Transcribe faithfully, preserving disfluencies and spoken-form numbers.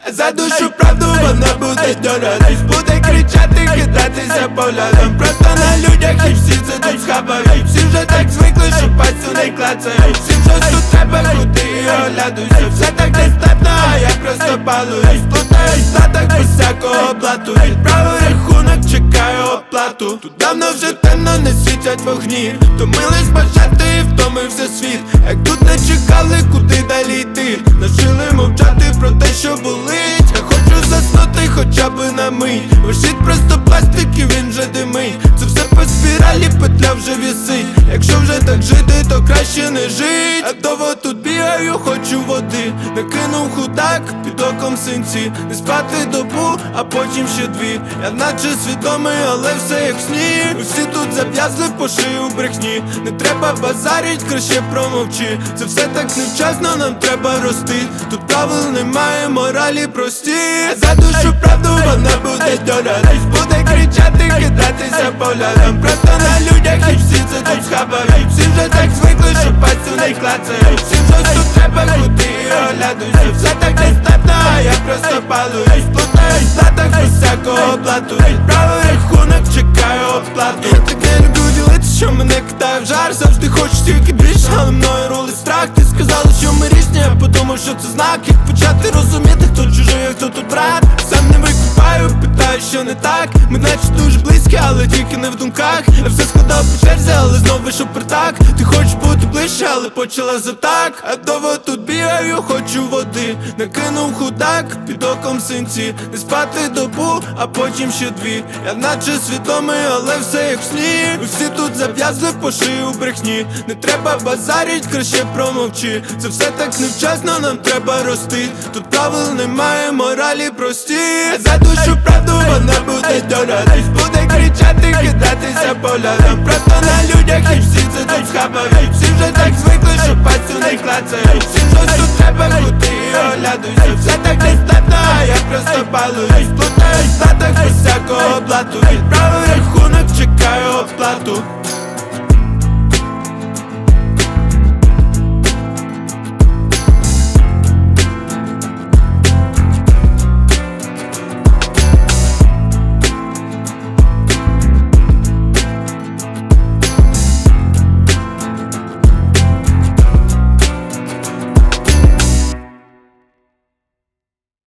За душу правду вона буде дьоратись, буде кричати, кидатися поглядом. Просто на людях і всі це тут схабають. Всі вже так звикли, що пальцю не клацають. Всім щось тут треба, куди і оглядуйся. Все так нестабно, а я просто балуюсь. Плутаюсь в статах без всякого блату. Відправив рахунок, чекаю оплату. Тут давно вже темно, не світять вогні. Втомились бажати і втомився світ. Як тут не чекали, куди далі йти. Навчили мовчати про те, що болить. Я хочу заснути хоча б на мить. Вишить просто пластик і він вже димить. Це все по спіралі, петля вже вісить. Якщо вже так жити, то краще не жить. А довго тут бігаю, хочу води. Накинув худак, під оком синці. Не спати добу, а потім ще дві. Я наче свідомий, але все як сні. Усі тут зав'язли по шию в брехні. Не треба базарить, краще промовчи. Це все так невчасно, нам треба рости. Тут правил немає, моралі прості. За душу правду вона буде дьоратись, буде кричати, кидатися поглядом. Просто на людях і всі це тут схабають. Всі вже так звикли, що пальцю не клацають. Всім щось тут треба, куди і оглядуйся. Все так нестабно, а я просто балуюсь. Плутаюсь в статах без всякого блату. Відправив рахунок, чекаю оплату. Я так не люблю ділитися, що мене кидає в жар. Завжди хочу тільки більше, але мною рулить страх. Ти сказала, що ми різні, я подумав, що це знак. Як почати розуміти, хто чужий, а хто тут брат. Сам не викупаю, питаю, що не так. Ми наче дуже близькі, але тільки не в думках. Я все складав по черзі, але знов вийшов притак. Ти хочеш бути ближче, але почала за так. А довго тут бігаю, хочу води. Накинув худак, під оком синці. Не спати добу, а потім ще дві. Я наче свідомий, але все як в сні. Усі тут зав'язли по шию в брехні. Не треба базарить, краще промовчи. Це все так невчасно, нам треба рости. Тут правил немає, моралі прості. За душу правду вона буде дьоратись, буде кричати, кидатися поглядом. Просто на людях і всі це тут схабають. Всі вже так звикли, що пальцю не клацають. Всім щось тут треба, куди і оглядуйся. Все так нестабно, а я просто балуюсь. Плутаюсь